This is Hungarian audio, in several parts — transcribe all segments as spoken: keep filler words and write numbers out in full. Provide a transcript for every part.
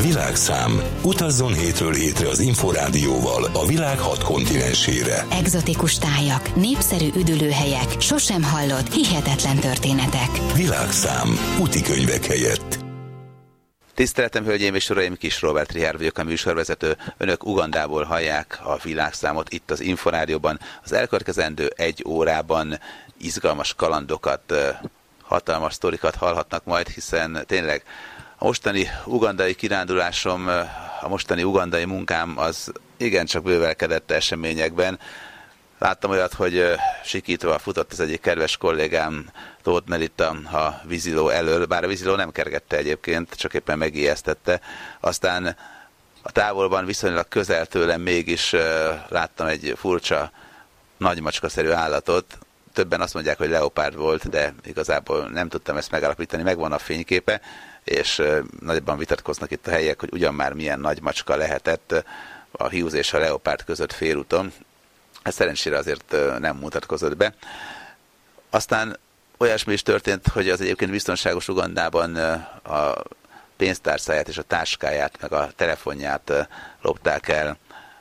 Világszám. Utazzon hétről hétre az Inforádióval a világ hat kontinensére. Egzotikus tájak, népszerű üdülőhelyek, sosem hallott, hihetetlen történetek. Világszám. Útikönyvek helyett. Tiszteletem, hölgyeim és uraim, Kis Róbert Richárd vagyok, a műsorvezető. Önök Ugandából hallják a Világszámot itt az Inforádióban. Az elkövetkezendő egy órában izgalmas kalandokat, hatalmas sztorikat hallhatnak majd, hiszen tényleg a mostani ugandai kirándulásom, a mostani ugandai munkám az igencsak bővelkedett eseményekben. Láttam olyat, hogy sikítva futott az egyik kedves kollégám, Tóth Melita a víziló elől, bár a víziló nem kergette egyébként, csak éppen megijesztette. Aztán a távolban viszonylag közel tőlem mégis láttam egy furcsa, nagymacskaszerű állatot. Többen azt mondják, hogy leopárd volt, de igazából nem tudtam ezt megállapítani, megvan a fényképe, és nagyban vitatkoznak itt a helyiek, hogy ugyan már milyen nagy macska lehetett a hiúz és a leopárd között félúton. Ez szerencsére azért nem mutatkozott be. Aztán olyasmi is történt, hogy az egyébként biztonságos Ugandában a pénztárcáját és a táskáját, meg a telefonját lopták el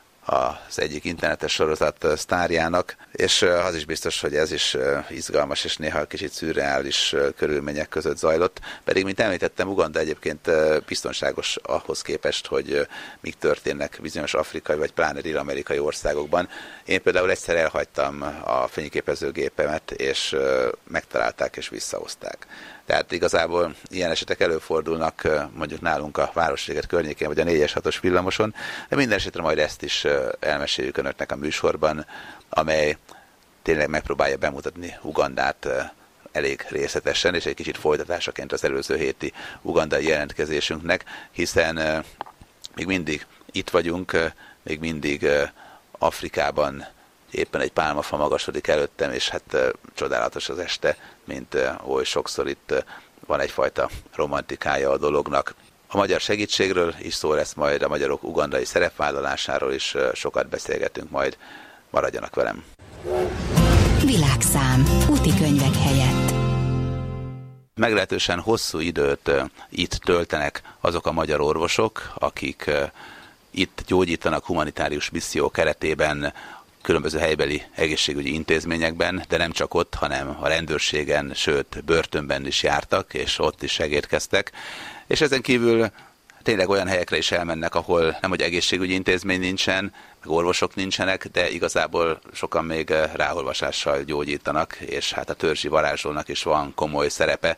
az egyik internetes sorozat sztárjának, és az is biztos, hogy ez is izgalmas és néha kicsit szürreális körülmények között zajlott. Pedig, mint említettem, Uganda egyébként biztonságos ahhoz képest, hogy mik történnek bizonyos afrikai vagy pláne dél-amerikai országokban. Én például egyszer elhagytam a fényképezőgépemet, és megtalálták és visszahozták. Tehát igazából ilyen esetek előfordulnak mondjuk nálunk a Városliget környékén, vagy a négyes hatos villamoson, de minden esetre majd ezt is elmeséljük önöknek a műsorban, amely tényleg megpróbálja bemutatni Ugandát elég részletesen, és egy kicsit folytatásaként az előző héti ugandai jelentkezésünknek, hiszen még mindig itt vagyunk, még mindig Afrikában, éppen egy pálmafa magasodik előttem, és hát csodálatos az este, mint oly sokszor itt van egyfajta romantikája a dolognak. A magyar segítségről is szó lesz majd, a magyarok ugandai szerepvállalásáról is sokat beszélgetünk majd. Maradjanak velem! Világszám. Útikönyvek helyett. Meglehetősen hosszú időt itt töltenek azok a magyar orvosok, akik itt gyógyítanak humanitárius misszió keretében, különböző helybeli egészségügyi intézményekben, de nem csak ott, hanem a rendőrségen, sőt börtönben is jártak, és ott is segítkeztek. És ezen kívül tényleg olyan helyekre is elmennek, ahol nem, hogy egészségügyi intézmény nincsen, meg orvosok nincsenek, de igazából sokan még ráolvasással gyógyítanak, és hát a törzsi varázslónak is van komoly szerepe.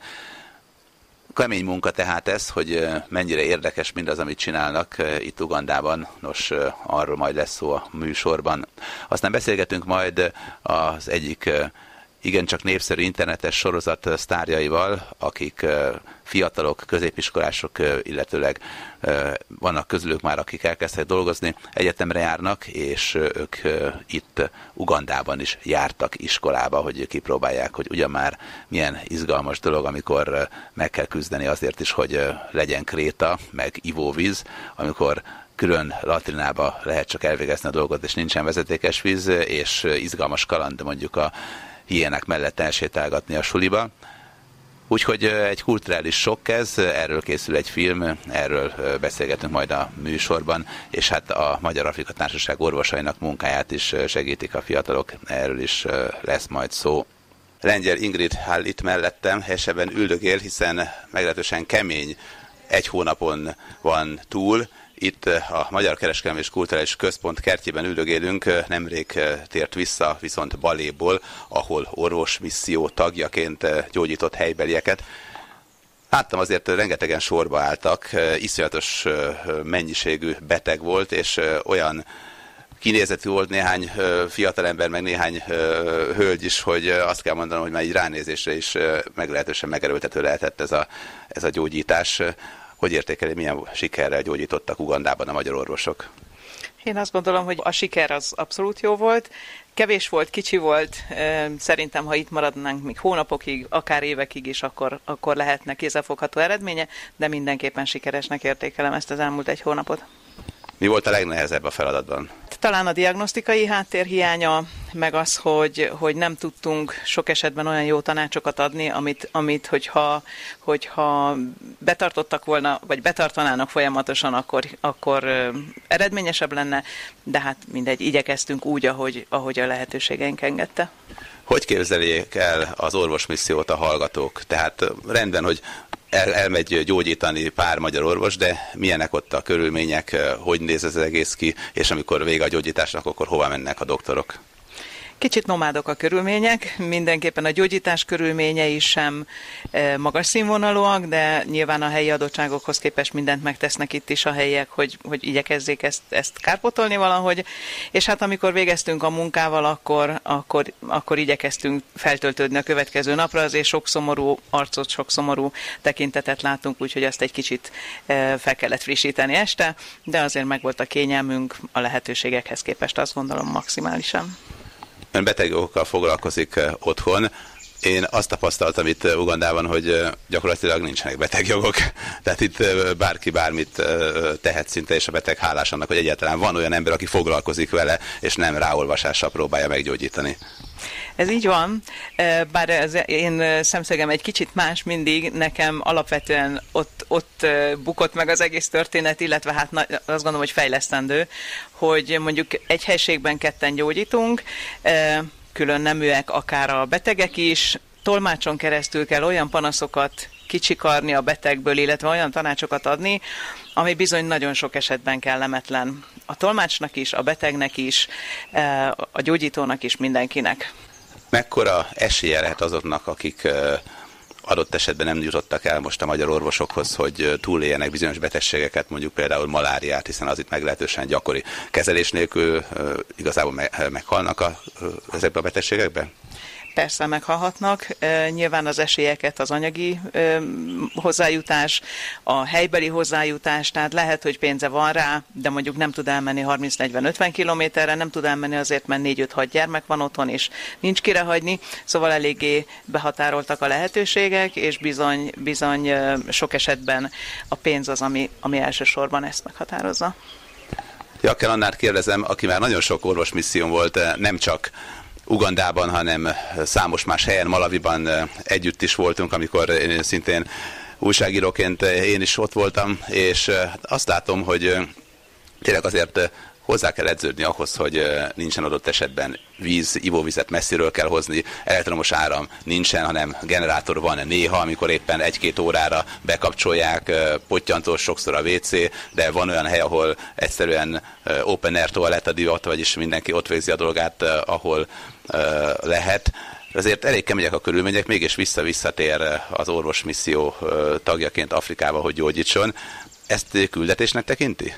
Kemény munka tehát ez, hogy mennyire érdekes mindaz, amit csinálnak itt Ugandában. Nos, arról majd lesz szó a műsorban. Aztán beszélgetünk majd az egyik igencsak népszerű internetes sorozat sztárjaival, akik fiatalok, középiskolások, illetőleg vannak közülük már, akik elkezdtek dolgozni, egyetemre járnak, és ők itt Ugandában is jártak iskolába, hogy kipróbálják, hogy ugyan már milyen izgalmas dolog, amikor meg kell küzdeni azért is, hogy legyen kréta, meg ivóvíz, amikor külön latrinába lehet csak elvégezni a dolgot, és nincsen vezetékes víz, és izgalmas kaland mondjuk a hiének mellett elsétálgatni a suliba. Úgyhogy egy kulturális sokk ez, erről készül egy film, erről beszélgetünk majd a műsorban, és hát a Magyar Afrika Társaság orvosainak munkáját is segítik a fiatalok, erről is lesz majd szó. Lengyel Ingrid áll itt mellettem, helyesebben üldögél, hiszen meglehetősen kemény egy hónapon van túl. Itt a Magyar Kereskedelmi és Kulturális Központ kertjében üldögélünk, nemrég tért vissza viszont Baléból, ahol orvosmisszió tagjaként gyógyított helybelieket. Láttam azért, rengetegen sorba álltak, iszonyatos mennyiségű beteg volt, és olyan kinézetű volt néhány fiatalember, meg néhány hölgy is, hogy azt kell mondanom, hogy már így ránézésre is meglehetősen megerőltető lehetett ez a, ez a gyógyítás. Hogy értékeli, milyen sikerrel gyógyítottak Ugandában a magyar orvosok? Én azt gondolom, hogy a siker az abszolút jó volt. Kevés volt, kicsi volt. Szerintem, ha itt maradnánk még hónapokig, akár évekig is, akkor, akkor lehetne kézzelfogható eredménye, de mindenképpen sikeresnek értékelem ezt az elmúlt egy hónapot. Mi volt a legnehezebb a feladatban? Talán a diagnosztikai háttér hiánya, meg az, hogy, hogy nem tudtunk sok esetben olyan jó tanácsokat adni, amit, amit hogyha, hogyha betartottak volna, vagy betartanának folyamatosan, akkor, akkor eredményesebb lenne, de hát mindegy, igyekeztünk úgy, ahogy, ahogy a lehetőségeink engedte. Hogy képzeljék el az orvosmissziót a hallgatók? Tehát rendben, hogy El, elmegy gyógyítani pár magyar orvos, de milyenek ott a körülmények, hogy néz ez az egész ki, és amikor vége a gyógyításnak, akkor hova mennek a doktorok? Kicsit nomádok a körülmények, mindenképpen a gyógyítás körülményei sem magas színvonalúak, de nyilván a helyi adottságokhoz képest mindent megtesznek itt is a helyiek, hogy, hogy igyekezzék ezt, ezt kárpótolni valahogy, és hát amikor végeztünk a munkával, akkor, akkor, akkor igyekeztünk feltöltődni a következő napra, azért sok szomorú arcot, sok szomorú tekintetet látunk, úgyhogy azt egy kicsit fel kellett frissíteni este, de azért megvolt a kényelmünk a lehetőségekhez képest, azt gondolom maximálisan. Ön betegjogokkal foglalkozik otthon. Én azt tapasztaltam itt Ugandában, hogy gyakorlatilag nincsenek betegjogok. Tehát itt bárki bármit tehet szinte, és a beteg hálás annak, hogy egyáltalán van olyan ember, aki foglalkozik vele, és nem ráolvasással próbálja meggyógyítani. Ez így van, bár az én szemszögem egy kicsit más mindig, nekem alapvetően ott, ott bukott meg az egész történet, illetve hát azt gondolom, hogy fejlesztendő, hogy mondjuk egy helységben ketten gyógyítunk, külön neműek, akár a betegek is, tolmácson keresztül kell olyan panaszokat kicsikarni a betegből, illetve olyan tanácsokat adni, ami bizony nagyon sok esetben kellemetlen. A tolmácsnak is, a betegnek is, a gyógyítónak is, mindenkinek. Mekkora esélye lehet azoknak, akik adott esetben nem jutottak el most a magyar orvosokhoz, hogy túléljenek bizonyos betegségeket, mondjuk például maláriát, hiszen az itt meglehetősen gyakori. Kezelés nélkül igazából meghalnak a, ezekben a betegségekben? Persze meghalhatnak. Nyilván az esélyeket az anyagi hozzájutás, a helybeli hozzájutás, tehát lehet, hogy pénze van rá, de mondjuk nem tud elmenni harminc-negyven-ötven kilométerre, nem tud elmenni azért, mert négy-öt-hat gyermek van otthon, és nincs kire hagyni, szóval eléggé behatároltak a lehetőségek, és bizony, bizony sok esetben a pénz az, ami, ami elsősorban ezt meghatározza. Jakkel Annát kérdezem, aki már nagyon sok orvosmisszión volt, nem csak Ugandában, hanem számos más helyen, Malawiban együtt is voltunk, amikor én szintén újságíróként én is ott voltam, és azt látom, hogy tényleg azért hozzá kell edződni ahhoz, hogy nincsen adott esetben víz, ivóvizet messziről kell hozni, elektromos áram nincsen, hanem generátor van néha, amikor éppen egy-két órára bekapcsolják, pottyantós sokszor a vé cé, de van olyan hely, ahol egyszerűen open air toalett a divat, vagyis mindenki ott végzi a dolgát, ahol lehet. Azért elég kemények a körülmények, mégis vissza-visszatér az orvosmisszió tagjaként Afrikába, hogy gyógyítson. Ezt küldetésnek tekinti?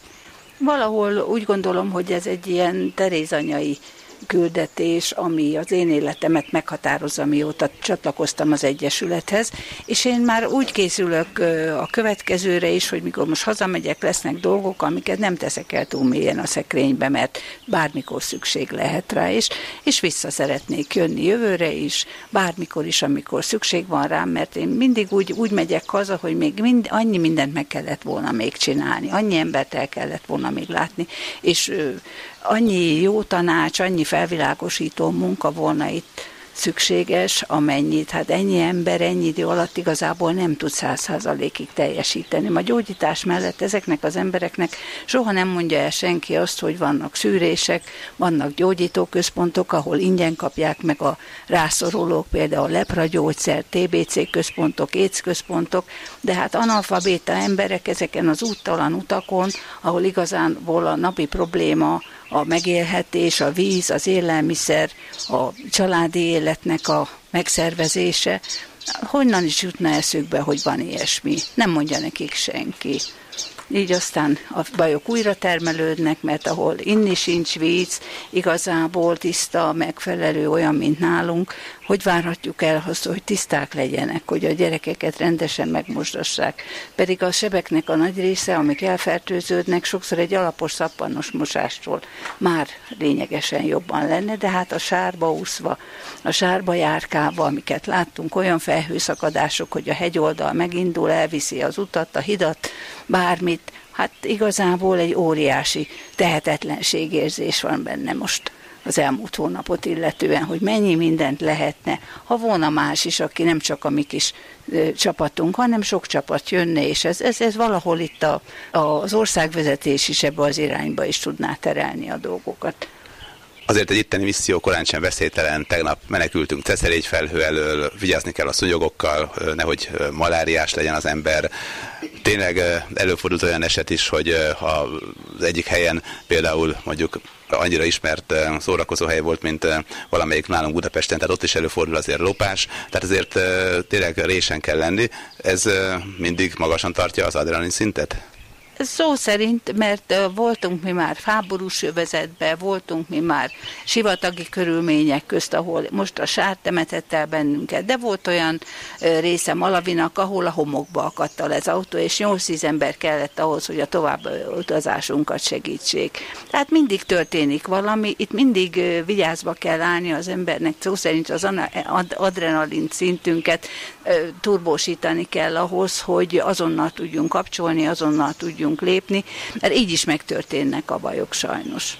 Valahol úgy gondolom, hogy ez egy ilyen terézanyai küldetés, ami az én életemet meghatározza, mióta csatlakoztam az Egyesülethez, és én már úgy készülök a következőre is, hogy mikor most hazamegyek, lesznek dolgok, amiket nem teszek el túl mélyen a szekrénybe, mert bármikor szükség lehet rá is, és vissza szeretnék jönni jövőre is, bármikor is, amikor szükség van rám, mert én mindig úgy, úgy megyek haza, hogy még mind, annyi mindent meg kellett volna még csinálni, annyi embert el kellett volna még látni, és annyi jó tanács, annyi felvilágosító munka volna itt szükséges, amennyit, hát ennyi ember ennyi idő alatt igazából nem tud száz százalékig teljesíteni. A gyógyítás mellett ezeknek az embereknek soha nem mondja el senki azt, hogy vannak szűrések, vannak gyógyítóközpontok, ahol ingyen kapják meg a rászorulók, például lepragyógyszer, té bé cé központok, AIDS központok, de hát analfabéta emberek ezeken az úttalan utakon, ahol igazából a napi probléma a megélhetés, a víz, az élelmiszer, a családi életnek a megszervezése, honnan is jutna eszükbe, hogy van ilyesmi? Nem mondja nekik senki. Így aztán a bajok újra termelődnek, mert ahol inni sincs víz, igazából tiszta, megfelelő, olyan, mint nálunk, Hogy várhatjuk el azt, hogy tiszták legyenek, hogy a gyerekeket rendesen megmosdassák. Pedig a sebeknek a nagy része, amik elfertőződnek, sokszor egy alapos szappanos mosástól már lényegesen jobban lenne, de hát a sárba úszva, a sárba járkálva, amiket láttunk, olyan felhőszakadások, hogy a hegyoldal megindul, elviszi az utat, a hidat, bármit, hát igazából egy óriási tehetetlenségérzés van benne most az elmúlt hónapot illetően, hogy mennyi mindent lehetne, ha volna más is, aki nem csak a mi kis ö, csapatunk, hanem sok csapat jönne, és ez, ez, ez valahol itt a, a, az országvezetés is ebbe az irányba is tudná terelni a dolgokat. Azért egy itteni misszió korán sem veszélytelen, tegnap menekültünk cecerégyfelhő elől, vigyázni kell a szúnyogokkal, nehogy maláriás legyen az ember. Tényleg előfordult olyan eset is, hogy az egyik helyen például mondjuk annyira ismert szórakozóhely volt, mint valamelyik nálunk Budapesten, tehát ott is előfordul azért lopás, tehát azért tényleg résen kell lenni. Ez mindig magasan tartja az adrenalin szintet? Szó szerint, mert voltunk mi már háborús övezetben, voltunk mi már sivatagi körülmények közt, ahol most a sár temetett el bennünket, de volt olyan része Malavinak, ahol a homokba akadt el az autó, és nyolc-tíz ember kellett ahhoz, hogy a tovább utazásunkat segítsék. Tehát mindig történik valami, itt mindig vigyázba kell állni az embernek, szó szerint az adrenalin szintünket turbósítani kell ahhoz, hogy azonnal tudjunk kapcsolni, azonnal tudjunk lépni, mert így is megtörténnek a bajok sajnos.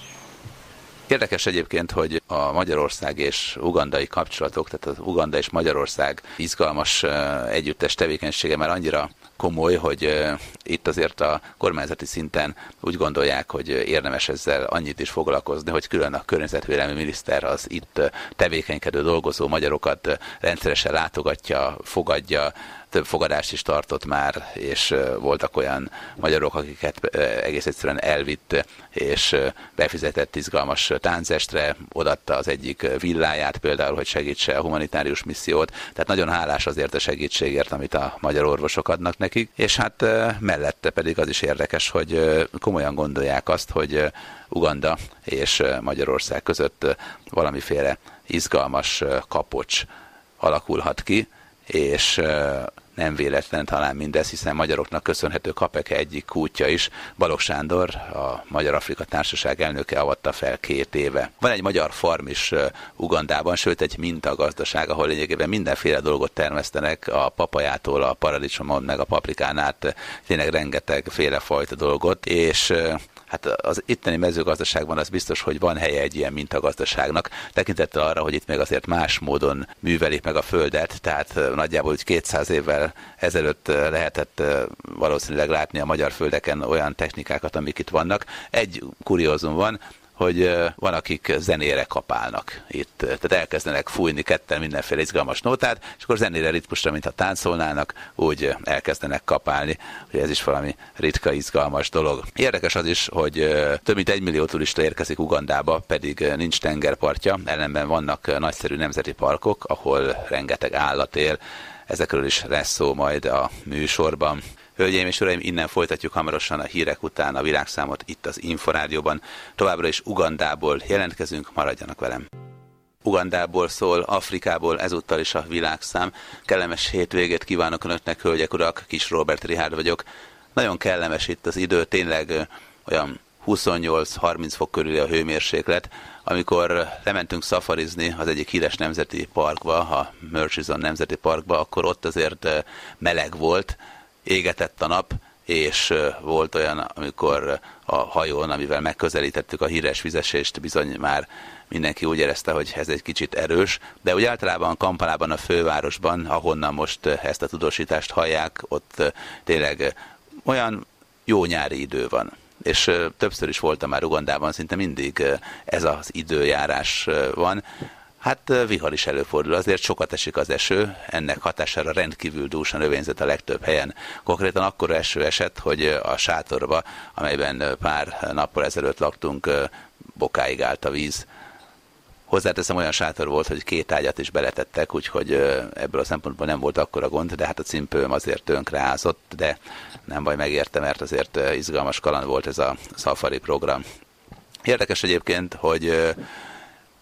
Érdekes egyébként, hogy a Magyarország és ugandai kapcsolatok, tehát az Uganda és Magyarország izgalmas együttes tevékenysége már annyira komoly, hogy itt azért a kormányzati szinten úgy gondolják, hogy érdemes ezzel annyit is foglalkozni, hogy külön a környezetvédelmi miniszter az itt tevékenykedő, dolgozó magyarokat rendszeresen látogatja, fogadja, több fogadást is tartott már, és voltak olyan magyarok, akiket egész egyszerűen elvitt, és befizetett izgalmas táncestre, odaadta az egyik villáját például, hogy segítse a humanitárius missziót. Tehát nagyon hálás azért a segítségért, amit a magyar orvosok adnak nekik. És hát mellette pedig az is érdekes, hogy komolyan gondolják azt, hogy Uganda és Magyarország között valamiféle izgalmas kapocs alakulhat ki, és nem véletlen talán mindez, hiszen magyaroknak köszönhető Kapeke egyik kútja is, Balogh Sándor, a Magyar-Afrika Társaság elnöke avatta fel két éve. Van egy magyar farm is Ugandában, sőt egy mintagazdaság, ahol lényegében mindenféle dolgot termesztenek, a papajától a paradicsomon, meg a paprikán át, tényleg rengetegféle fajta dolgot, és hát az itteni mezőgazdaságban az biztos, hogy van helye egy ilyen mintagazdaságnak, tekintettel arra, hogy itt még azért más módon művelik meg a földet, tehát nagyjából úgy kétszáz évvel ezelőtt lehetett valószínűleg látni a magyar földeken olyan technikákat, amik itt vannak. Egy kuriózum van, hogy van, akik zenére kapálnak itt. Tehát elkezdenek fújni ketten mindenféle izgalmas nótát, és akkor zenére, ritmusra, mintha táncolnának, úgy elkezdenek kapálni, hogy ez is valami ritka, izgalmas dolog. Érdekes az is, hogy több mint egy millió turista érkezik Ugandába, pedig nincs tengerpartja, ellenben vannak nagyszerű nemzeti parkok, ahol rengeteg állat él. Ezekről is lesz szó majd a műsorban. Hölgyeim és uraim, innen folytatjuk hamarosan a hírek után a világszámot itt az Inforádióban. Továbbra is Ugandából jelentkezünk, maradjanak velem. Ugandából szól, Afrikából ezúttal is a világszám. Kellemes hétvégét kívánok önöknek, hölgyek, urak, Kis Róbert Richárd vagyok. Nagyon kellemes itt az idő, tényleg olyan huszonnyolc-harminc fok körüli a hőmérséklet. Amikor lementünk szafarizni az egyik híres nemzeti parkba, a Murchison Nemzeti Parkba, akkor ott azért meleg volt, égetett a nap, és volt olyan, amikor a hajón, amivel megközelítettük a híres vizesést, bizony már mindenki úgy érezte, hogy ez egy kicsit erős, de úgy általában Kampalában, a fővárosban, ahonnan most ezt a tudósítást hallják, ott tényleg olyan jó nyári idő van. És többször is voltam már Ugandában, szinte mindig ez az időjárás van. Hát vihar is előfordul, azért sokat esik az eső, ennek hatására rendkívül dús a növényzet a legtöbb helyen. Konkrétan akkora eső esett, hogy a sátorba, amelyben pár nappal ezelőtt laktunk, bokáig állt a víz. Hozzáteszem, olyan sátor volt, hogy két ágyat is beletettek, úgyhogy ebből a szempontból nem volt akkora gond, de hát a cimpőm azért tönkreázott, de nem baj, megérte, mert azért izgalmas kaland volt ez a szafari program. Érdekes egyébként, hogy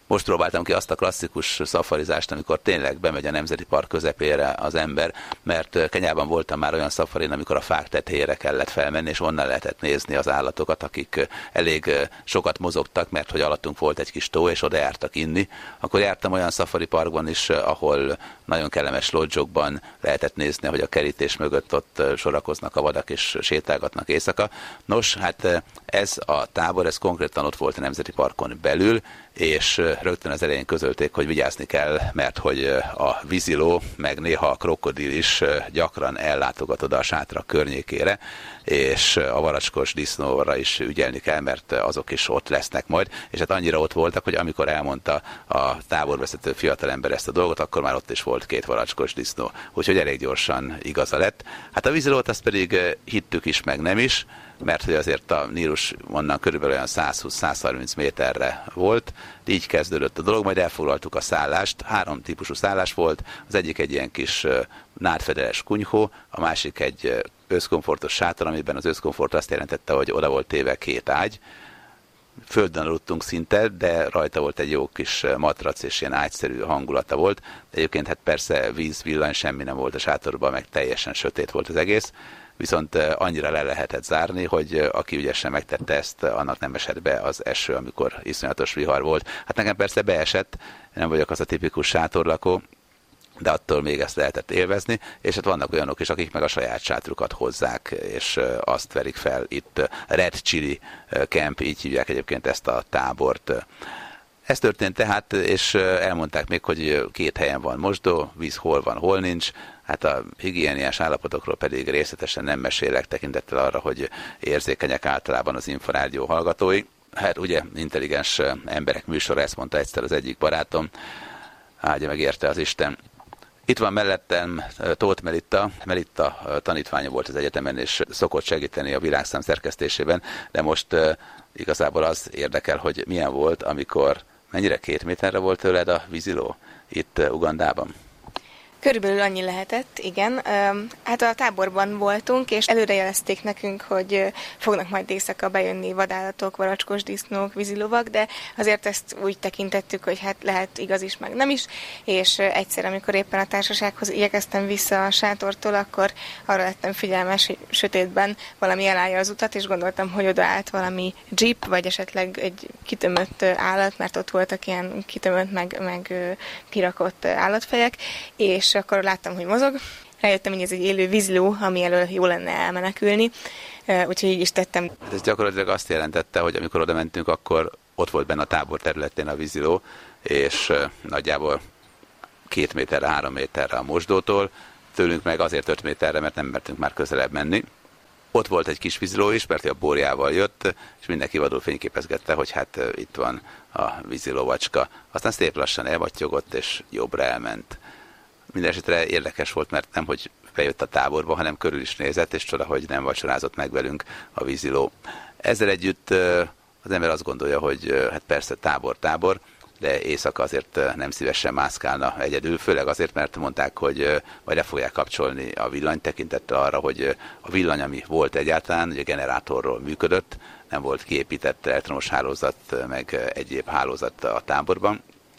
Most próbáltam ki azt a klasszikus szafarizást, amikor tényleg bemegy a nemzeti park közepére az ember, mert Kenyában voltam már olyan szafarin, amikor a fák tetejére kellett felmenni, és onnan lehetett nézni az állatokat, akik elég sokat mozogtak, mert hogy alattunk volt egy kis tó, és oda jártak inni. Akkor jártam olyan szafari parkban is, ahol nagyon kellemes lodge-okban lehetett nézni, hogy a kerítés mögött ott sorakoznak a vadak, és sétálgatnak éjszaka. Nos, hát ez a tábor, ez konkrétan ott volt a nemzeti parkon belül, és rögtön az elején közölték, hogy vigyázni kell, mert hogy a víziló, meg néha a krokodil is gyakran ellátogat oda a sátrak környékére, és a varacskos disznóra is ügyelni kell, mert azok is ott lesznek majd, és hát annyira ott voltak, hogy amikor elmondta a táborvezető fiatalember ezt a dolgot, akkor már ott is volt két varacskos disznó, úgyhogy elég gyorsan igaza lett. Hát a vízilót azt pedig hittük is, meg nem is, mert hogy azért a Nílus onnan körülbelül olyan százhúsz-százharminc méterre volt, így kezdődött a dolog, majd elfoglaltuk a szállást, három típusú szállás volt, az egyik egy ilyen kis nádfedeles kunyhó, a másik egy összkomfortos sátor, amiben az összkomfort azt jelentette, hogy oda volt téve két ágy, földön aludtunk szinte, de rajta volt egy jó kis matrac, és ilyen ágyszerű hangulata volt. De egyébként hát persze víz, villany, semmi nem volt a sátorban, meg teljesen sötét volt az egész, viszont annyira le lehetett zárni, hogy aki ügyesen megtette ezt, annak nem esett be az eső, amikor iszonyatos vihar volt. Hát nekem persze beesett, nem vagyok az a tipikus sátorlakó, de attól még ezt lehetett élvezni, és hát vannak olyanok is, akik meg a saját sátrukat hozzák, és azt verik fel itt. Red Chili Camp, így hívják egyébként ezt a tábort. Ez történt tehát, és elmondták még, hogy két helyen van mosdó, víz hol van, hol nincs. Hát a higiéniás állapotokról pedig részletesen nem mesélek, tekintettel arra, hogy érzékenyek általában az Inforádió hallgatói. Hát ugye intelligens emberek műsora, ezt mondta egyszer az egyik barátom, áldja meg érte az Isten. Itt van mellettem Tóth Melitta. Melitta tanítványa volt az egyetemen, és szokott segíteni a világszám szerkesztésében, de most uh, igazából az érdekel, hogy milyen volt, amikor mennyire két méterre volt tőled a víziló itt uh, Ugandában? Körülbelül annyi lehetett, igen. Hát a táborban voltunk, és előrejelezték nekünk, hogy fognak majd éjszaka bejönni vadállatok, varacskos disznók, vízilovak, de azért ezt úgy tekintettük, hogy hát lehet igaz is, meg nem is, és egyszer, amikor éppen a társasághoz igyekeztem vissza a sátortól, akkor arra lettem figyelmes, hogy sötétben valami elállja az utat, és gondoltam, hogy odaállt valami jeep, vagy esetleg egy kitömött állat, mert ott voltak ilyen kitömött, meg, meg kirakott állatfejek, és akkor láttam, hogy mozog. Rájöttem, hogy ez egy élő víziló, ami elől jó lenne elmenekülni, úgyhogy így is tettem. Ez gyakorlatilag azt jelentette, hogy amikor oda mentünk, akkor ott volt benne a tábor területén a víziló, és nagyjából két méterre, három méterre a mosdótól, tőlünk meg azért öt méterre, mert nem mertünk már közelebb menni. Ott volt egy kis víziló is, mert a borjával jött, és mindenki vadul fényképezgette, hogy hát itt van a vízilóvacska. Aztán szép lassan elvattyogott, és jobbra elment. Mindenesetre érdekes volt, mert nem, hogy bejött a táborba, hanem körül is nézett, és csoda, hogy nem vacsorázott meg velünk a víziló. Ezzel együtt az ember azt gondolja, hogy hát persze tábor, tábor, de éjszaka azért nem szívesen mászkálna egyedül, főleg azért, mert mondták, hogy majd le fogják kapcsolni a villany, tekintettel arra, hogy a villany, ami volt egyáltalán, ugye generátorról működött, nem volt kiépített elektromos hálózat, meg egyéb hálózat a táborban.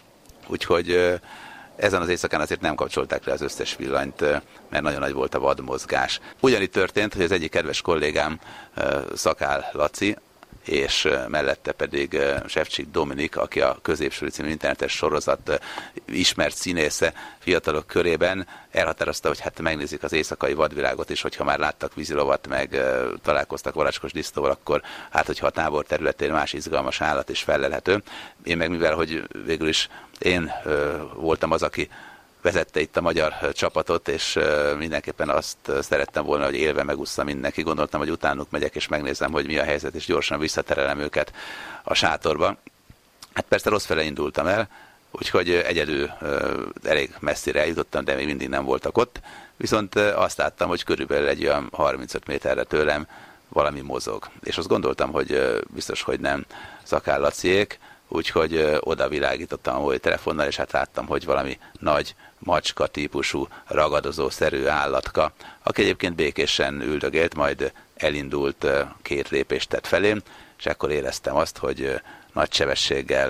Úgyhogy ezen az éjszakán azért nem kapcsolták le az összes villanyt, mert nagyon nagy volt a vadmozgás. Ugyanígy történt, hogy az egyik kedves kollégám, Szakál Laci, és mellette pedig Sefcsik Dominik, aki a Középső című internetes sorozat ismert színésze fiatalok körében, elhatározta, hogy hát megnézik az éjszakai vadvilágot is, hogyha már láttak vízilovat, meg találkoztak varacskos disznóval, akkor hát, hogyha a tábor területén más izgalmas állat is fellelhető. Én meg mivel, hogy végül is én voltam az, aki vezette itt a magyar csapatot, és mindenképpen azt szerettem volna, hogy élve megúszza mindenki. Gondoltam, hogy utánuk megyek, és megnézem, hogy mi a helyzet, és gyorsan visszaterelem őket a sátorba. Hát persze rossz fele indultam el, úgyhogy egyedül elég messzire eljutottam, de még mindig nem voltak ott. Viszont azt láttam, hogy körülbelül egy olyan harmincöt méterre tőlem valami mozog. És azt gondoltam, hogy biztos, hogy nem Szakál Laciék, úgyhogy oda világítottam a mobil telefonnal, és hát láttam, hogy valami nagy macska típusú, ragadozószerű állatka, aki egyébként békésen üldögélt, majd elindult, két lépést tett felém, és akkor éreztem azt, hogy nagy sebességgel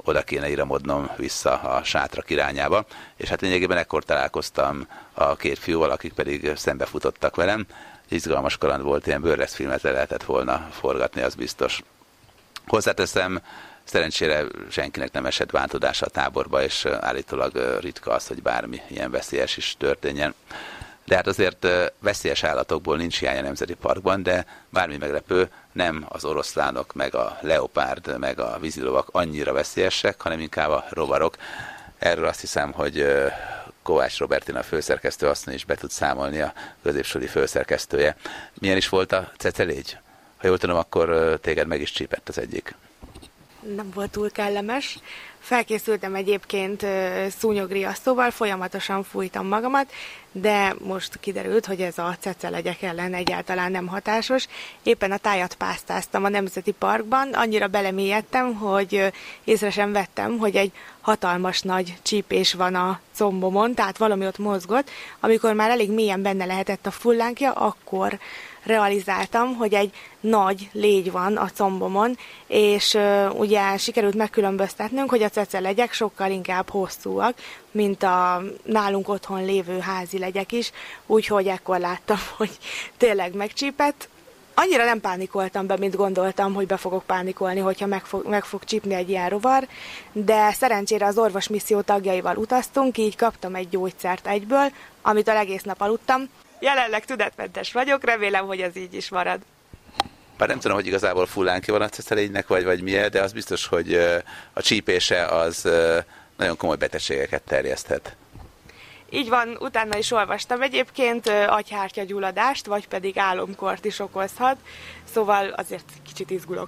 oda kéne iramodnom vissza a sátrak irányába, és hát lényegében ekkor találkoztam a két fiúval, akik pedig szembefutottak velem. Izgalmas kaland volt, ilyen bőrreszfilmet le lehetett volna forgatni, az biztos. Hozzáteszem, szerencsére senkinek nem esett bántódása a táborba, és állítólag ritka az, hogy bármi ilyen veszélyes is történjen. De hát azért veszélyes állatokból nincs hiány a Nemzeti Parkban, de bármi meglepő, nem az oroszlánok, meg a leopárd, meg a vízilovak annyira veszélyesek, hanem inkább a rovarok. Erről azt hiszem, hogy Kovács Robertina főszerkesztő asszony is be tud számolni, a középsuli főszerkesztője. Milyen is volt a cecelégy? Ha jól tudom, akkor téged meg is csípett az egyik. Nem volt túl kellemes. Felkészültem egyébként szúnyogriasztóval, folyamatosan fújtam magamat, de most kiderült, hogy ez a cecelegyek ellen egyáltalán nem hatásos. Éppen a tájat pásztáztam a Nemzeti Parkban, annyira belemélyedtem, hogy észre sem vettem, hogy egy hatalmas nagy csípés van a combomon, tehát valami ott mozgott. Amikor már elég mélyen benne lehetett a fullánkja, akkor realizáltam, hogy egy nagy légy van a combomon, és uh, ugye sikerült megkülönböztetnünk, hogy a cecelegyek sokkal inkább hosszúak, mint a nálunk otthon lévő házi legyek is, úgyhogy ekkor láttam, hogy tényleg megcsípett. Annyira nem pánikoltam be, mint gondoltam, hogy be fogok pánikolni, hogyha meg fog, meg fog csípni egy ilyen rovar, de szerencsére az orvosmisszió tagjaival utaztunk, így kaptam egy gyógyszert egyből, amitől egész nap aludtam. Jelenleg tudatmentes vagyok, remélem, hogy ez így is marad. Bár nem tudom, hogy igazából fullánki van a cecelénynek, vagy, vagy milyen, de az biztos, hogy a csípése az nagyon komoly betegségeket terjeszthet. Így van, utána is olvastam egyébként, agyhártyagyulladást, vagy pedig álomkort is okozhat, szóval azért kicsit izgulok.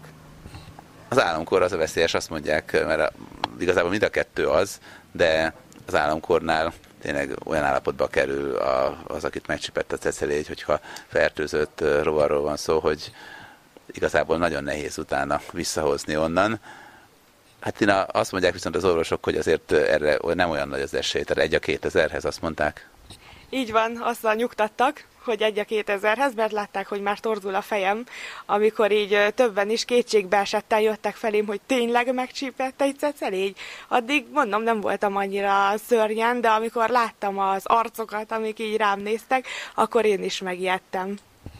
Az álomkor az a veszélyes, azt mondják, mert a, igazából mind a kettő az, de az álomkornál tényleg olyan állapotba kerül az, akit megcsípett a cecelégy, hogyha fertőzött rovarról van szó, hogy igazából nagyon nehéz utána visszahozni onnan. Hát én azt mondják viszont az orvosok, hogy azért erre nem olyan nagy az esély, tehát egy a kétezerhez azt mondták. Így van, azzal nyugtattak, hogy egy a kétezerhez, mert látták, hogy már torzul a fejem, amikor így többen is kétségbe esetten jöttek felém, hogy tényleg megcsípett egy cecelégy. Addig mondom, nem voltam annyira szörnyen, de amikor láttam az arcokat, amik így rám néztek, akkor én is megijedtem.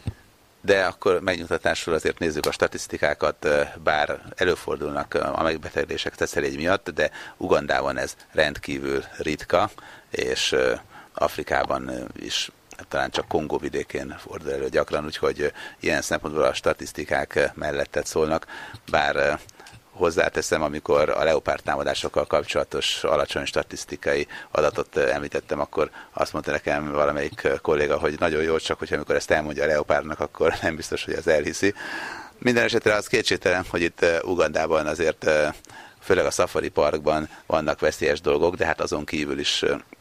De akkor megnyugtatásul azért nézzük a statisztikákat, bár előfordulnak a megbetegedések cecelégy miatt, de Ugandában ez rendkívül ritka, és Afrikában is, talán csak Kongó vidékén fordul elő gyakran, úgyhogy ilyen szempontból a statisztikák mellettet szólnak, bár hozzáteszem, amikor a leopárd támadásokkal kapcsolatos alacsony statisztikai adatot említettem, akkor azt mondta nekem valamelyik kolléga, hogy nagyon jó, csak hogy amikor ezt elmondja a leopárdnak, akkor nem biztos, hogy az elhiszi. Minden esetre az kétségtelen, hogy itt Ugandában azért, főleg a Safari Parkban vannak veszélyes dolgok, de hát azon kívül is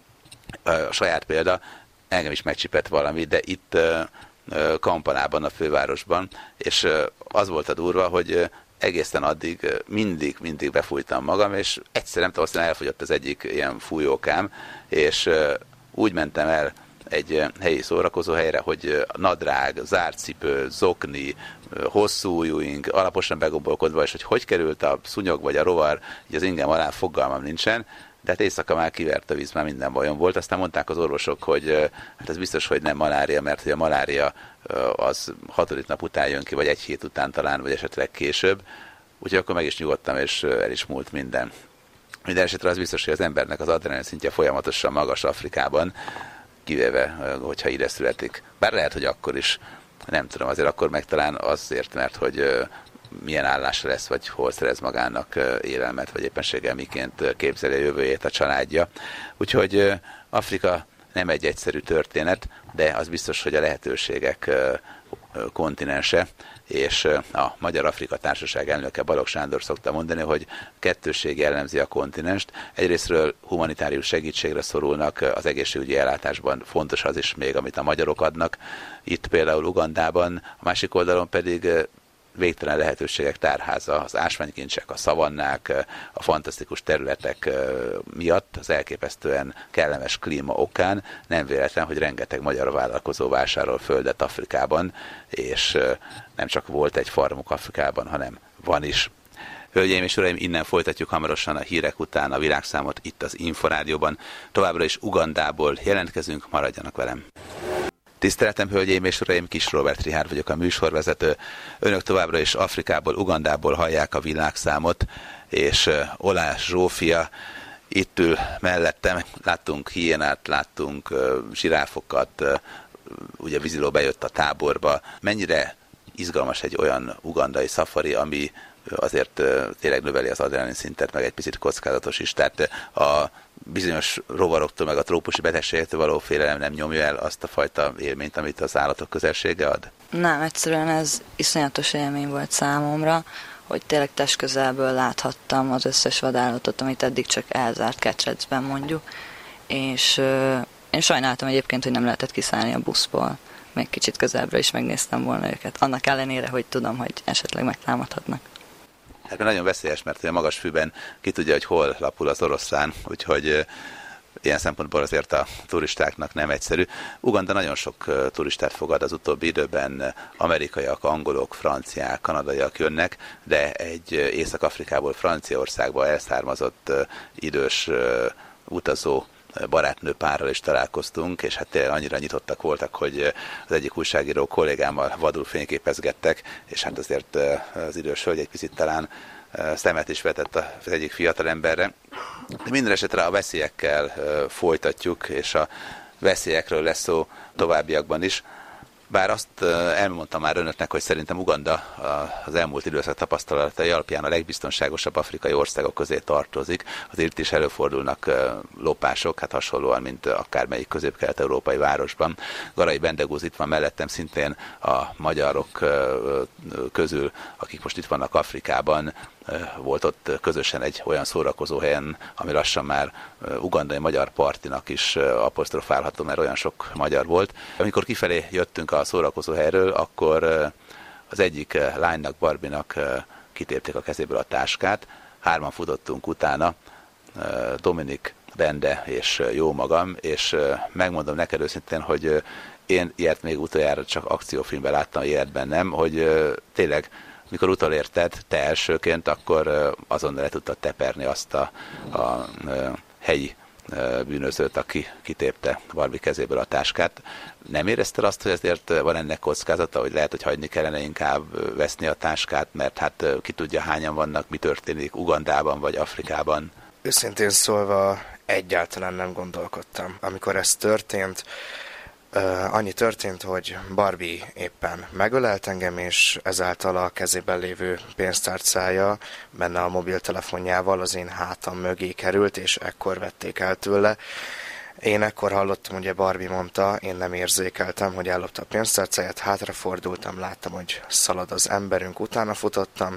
a saját példa, engem is megcsípett valami, de itt Kampalában, a fővárosban, és az volt a durva, hogy egészen addig mindig, mindig befújtam magam, és egyszer nem tudom, aztán elfogyott az egyik ilyen fújókám, és úgy mentem el egy helyi szórakozóhelyre, hogy nadrág, zárt cipő, zokni, hosszú ujjúink, alaposan begombolkodva, és hogy hogy került a szúnyog vagy a rovar, így az ingem alá fogalmam nincsen, de hát éjszaka már kivert a víz, már minden bajom volt. Aztán mondták az orvosok, hogy hát ez biztos, hogy nem malária, mert hogy a malária az hatodik nap után jön ki, vagy egy hét után talán, vagy esetleg később. Úgyhogy akkor meg is nyugodtam, és el is múlt minden. Minden esetre az biztos, hogy az embernek az adrenalin szintje folyamatosan magas Afrikában, kivéve, hogyha ide születik. Bár lehet, hogy akkor is, nem tudom, azért akkor meg talán azért, mert hogy milyen állásra lesz, vagy hol szerez magának élelmet, vagy éppenséggel miként képzeli a jövőjét a családja. Úgyhogy Afrika nem egy egyszerű történet, de az biztos, hogy a lehetőségek kontinense, és a Magyar-Afrika Társaság elnöke Balogh Sándor szokta mondani, hogy kettősség jellemzi a kontinenst. Egyrésztről humanitárius segítségre szorulnak az egészségügyi ellátásban, fontos az is még, amit a magyarok adnak, itt például Ugandában, a másik oldalon pedig végtelen lehetőségek tárháza, az ásványkincsek, a szavannák, a fantasztikus területek miatt, az elképesztően kellemes klíma okán nem véletlen, hogy rengeteg magyar vállalkozó vásárol földet Afrikában, és nem csak volt egy farmuk Afrikában, hanem van is. Hölgyeim és uraim, innen folytatjuk hamarosan a hírek után a világszámot itt az Inforádióban. Továbbra is Ugandából jelentkezünk, maradjanak velem. Tiszteletem, hölgyeim és uraim, Kis Róbert Richárd vagyok, a műsorvezető. Önök továbbra is Afrikából, Ugandából hallják a világszámot, és Olás Zsófia itt ül mellettem. Láttunk hiénát, láttunk zsiráfokat, ugye víziló bejött a táborba. Mennyire izgalmas egy olyan ugandai szafari, ami azért tényleg növeli az adrenalin szintet, meg egy picit kockázatos is. Tehát a bizonyos rovaroktól, meg a trópusi betegségektől való félelem nem nyomja el azt a fajta élményt, amit az állatok közelsége ad? Nem, egyszerűen ez iszonyatos élmény volt számomra, hogy tényleg testközelből láthattam az összes vadállatot, amit eddig csak elzárt ketrecben mondjuk, és euh, én sajnáltam egyébként, hogy nem lehetett kiszállni a buszból. Még kicsit közelbről is megnéztem volna őket, annak ellenére, hogy tudom, hogy esetleg megtámadhatnak. Hát nagyon veszélyes, mert a magas fűben ki tudja, hogy hol lapul az oroszlán, úgyhogy ilyen szempontból azért a turistáknak nem egyszerű. Uganda nagyon sok turistát fogad az utóbbi időben, amerikaiak, angolok, franciák, kanadaiak jönnek, de egy Észak-Afrikából Franciaországba elszármazott idős utazó barátnő párral is találkoztunk, és hát tényleg annyira nyitottak voltak, hogy az egyik újságíró kollégámmal vadul fényképezgettek, és hát azért az idős hölgy egy picit talán szemet is vetett az egyik fiatalemberre. De minden esetre a veszélyekkel folytatjuk, és a veszélyekről lesz szó továbbiakban is. Bár azt elmondtam már önöknek, hogy szerintem Uganda az elmúlt időszak tapasztalatai alapján a legbiztonságosabb afrikai országok közé tartozik. Azért itt is előfordulnak lopások, hát hasonlóan, mint akármelyik közép-kelet-európai városban. Garai Bendegúz itt van mellettem, szintén a magyarok közül, akik most itt vannak Afrikában. Volt ott közösen egy olyan szórakozó helyen, ami lassan már ugandai magyar partinak is apostrofálható, mert olyan sok magyar volt. Amikor kifelé jöttünk a szórakozó helyről, akkor az egyik lánynak, Barbinak kitépték a kezéből a táskát, hárman futottunk utána, Dominik, Bende és jó magam, és megmondom neked őszintén, hogy én ilyet még utoljára csak akciófilmben láttam, életben nem, hogy tényleg mikor utolérted te elsőként, akkor azonnal le tudtad teperni azt a, a helyi bűnözőt, aki kitépte Barbie kezéből a táskát. Nem érezted azt, hogy ezért van ennek kockázata, hogy lehet, hogy hagyni kellene inkább veszni a táskát, mert hát ki tudja, hányan vannak, mi történik Ugandában vagy Afrikában? Őszintén szólva egyáltalán nem gondolkodtam. Amikor ez történt, Uh, annyi történt, hogy Barbie éppen megölelt engem, és ezáltal a kezében lévő pénztárcája benne a mobiltelefonjával az én hátam mögé került, és ekkor vették el tőle. Én ekkor hallottam, ugye Barbie mondta, én nem érzékeltem, hogy ellopta a pénztárcáját, hátrafordultam, láttam, hogy szalad az emberünk, utána futottam,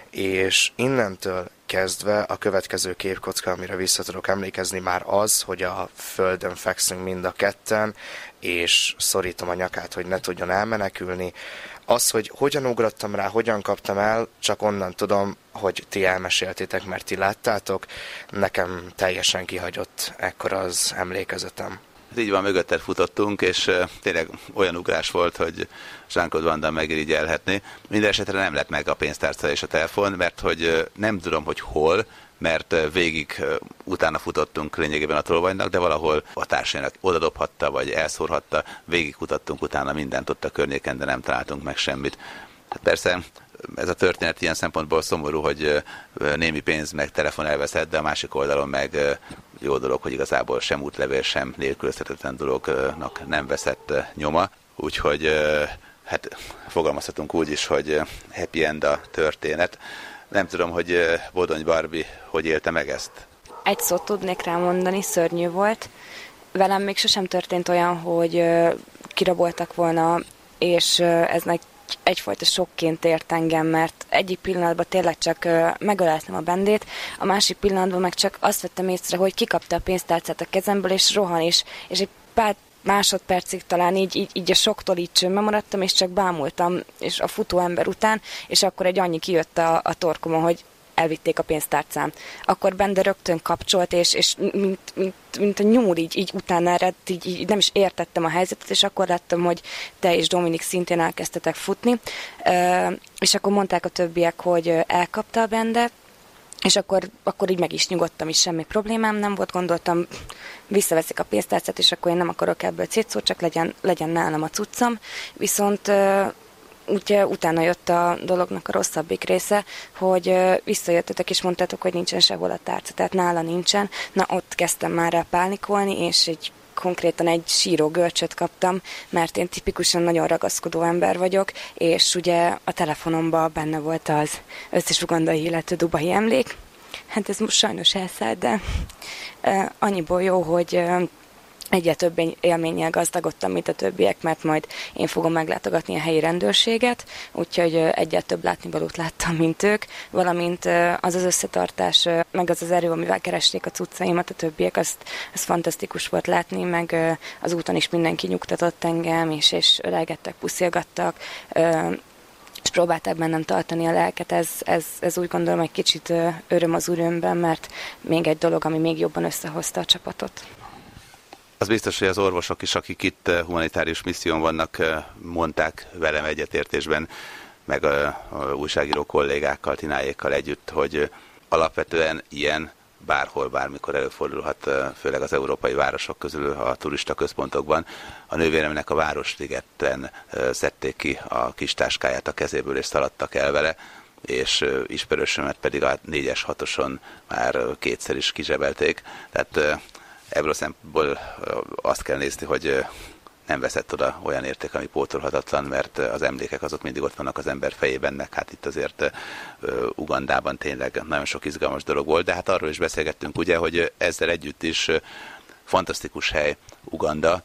és innentől kezdve a következő képkocka, amire vissza tudok emlékezni, már az, hogy a földön fekszünk mind a ketten, és szorítom a nyakát, hogy ne tudjon elmenekülni. Az, hogy hogyan ugrottam rá, hogyan kaptam el, csak onnan tudom, hogy ti elmeséltétek, mert ti láttátok. Nekem teljesen kihagyott ekkor az emlékezetem. Így van, mögötted futottunk, és uh, tényleg olyan ugrás volt, hogy Jean-Claude Van Damme megirigyelhetné. Minden esetre nem lett meg a pénztárca és a telefon, mert hogy uh, nem tudom, hogy hol, mert uh, végig uh, utána futottunk lényegében a tolvajnak, de valahol a társainak odadobhatta, vagy elszórhatta, végig kutattunk utána mindent ott a környéken, de nem találtunk meg semmit. Hát persze ez a történet ilyen szempontból szomorú, hogy uh, némi pénz meg telefon elveszett, de a másik oldalon meg uh, jó dolog, hogy igazából sem útlevél, sem nélkülözhetetlen dolognak nem veszett nyoma. Úgyhogy hát fogalmazhatunk úgy is, hogy happy end a történet. Nem tudom, hogy Bodony Barbie hogy élte meg ezt? Egy szót tudnék rá mondani, szörnyű volt. Velem még sosem történt olyan, hogy kiraboltak volna, és ez nagy egyfajta sokként ért engem, mert egyik pillanatban tényleg csak megöleltem a Bendét, a másik pillanatban meg csak azt vettem észre, hogy kikapta a pénztárcát a kezemből, és rohan is, és egy pár másodpercig talán így, így, így a soktól így csöndben maradtam, és csak bámultam és a futó ember után, és akkor egy annyi kijött a, a torkomon, hogy elvitték a pénztárcám. Akkor Bende rögtön kapcsolt, és, és mint, mint, mint a nyúl így, így utána eredt, így, így nem is értettem a helyzetet, és akkor láttam, hogy te és Dominik szintén elkezdtetek futni, és akkor mondták a többiek, hogy elkapta a Bende, és akkor, akkor így meg is nyugodtam, is semmi problémám nem volt, gondoltam, visszaveszik a pénztárcát, és akkor én nem akarok ebből cétszó, csak legyen, legyen nálam a cuccam. Viszont ugye utána jött a dolognak a rosszabbik része, hogy visszajöttetek és mondtátok, hogy nincsen sehol a tárca, tehát nála nincsen. Na ott kezdtem már el pánikolni, és egy konkrétan egy síró görcsöt kaptam, mert én tipikusan nagyon ragaszkodó ember vagyok, és ugye a telefonomban benne volt az összes ugandai illető dubai emlék. Hát ez most sajnos elszállt, de uh, annyiból jó, hogy uh, egyre több élménnyel gazdagodtam, mint a többiek, mert majd én fogom meglátogatni a helyi rendőrséget, úgyhogy egyre több látnivalót láttam, mint ők, valamint az az összetartás, meg az az erő, amivel keresték a cuccaimat, a többiek, azt, az fantasztikus volt látni, meg az úton is mindenki nyugtatott engem, és, és ölelgettek, puszilgattak, és próbálták bennem tartani a lelket, ez, ez, ez úgy gondolom egy kicsit öröm az örömben, mert még egy dolog, ami még jobban összehozta a csapatot. Az biztos, hogy az orvosok is, akik itt humanitárius misszión vannak, mondták velem egyetértésben, meg a, a újságíró kollégákkal, Tinájékkal együtt, hogy alapvetően ilyen bárhol, bármikor előfordulhat, főleg az európai városok közül a turista központokban. A nővéremnek a Városligeten szedték ki a kis táskáját a kezéből, és szaladtak el vele, és ismerősömet pedig a négyes hatoson már kétszer is kizsebelték. Tehát ebből a szempontból azt kell nézni, hogy nem veszett oda olyan érték, ami pótolhatatlan, mert az emlékek azok mindig ott vannak az ember fejében, meg hát itt azért Ugandában tényleg nagyon sok izgalmas dolog volt, de hát arról is beszélgettünk ugye, hogy ezzel együtt is fantasztikus hely Uganda,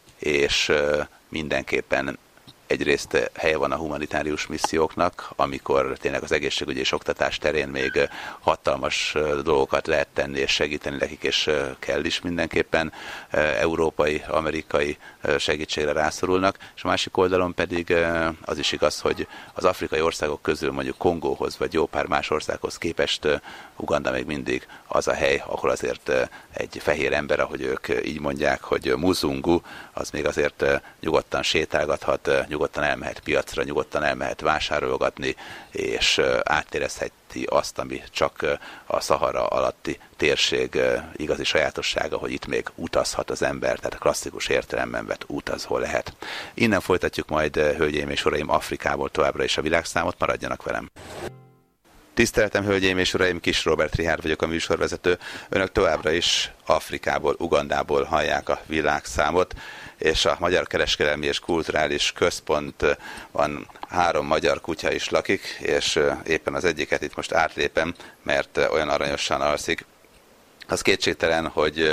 és mindenképpen egyrészt helye van a humanitárius misszióknak, amikor tényleg az egészségügyi és oktatás terén még hatalmas dolgokat lehet tenni és segíteni nekik, és kell is mindenképpen. Európai, amerikai segítségre rászorulnak, és a másik oldalon pedig az is igaz, hogy az afrikai országok közül mondjuk Kongóhoz vagy jó pár más országhoz képest Uganda még mindig az a hely, ahol azért egy fehér ember, ahogy ők így mondják, hogy muzungu, az még azért nyugodtan sétálgathat, nyugodtan elmehet piacra, nyugodtan elmehet vásárolgatni, és áttérezheti azt, ami csak a Szahara alatti térség igazi sajátossága, hogy itt még utazhat az ember, tehát a klasszikus értelemben vett utazhol lehet. Innen folytatjuk majd, hölgyeim és uraim, Afrikából továbbra is a világszámot, maradjanak velem! Tiszteltem, hölgyeim és uraim, Kis Róbert Richárd vagyok, a műsorvezető. Önök továbbra is Afrikából, Ugandából hallják a világszámot, és a Magyar Kereskedelmi és Kulturális Központban három magyar kutya is lakik, és éppen az egyiket itt most átlépem, mert olyan aranyosan alszik. Az kétségtelen, hogy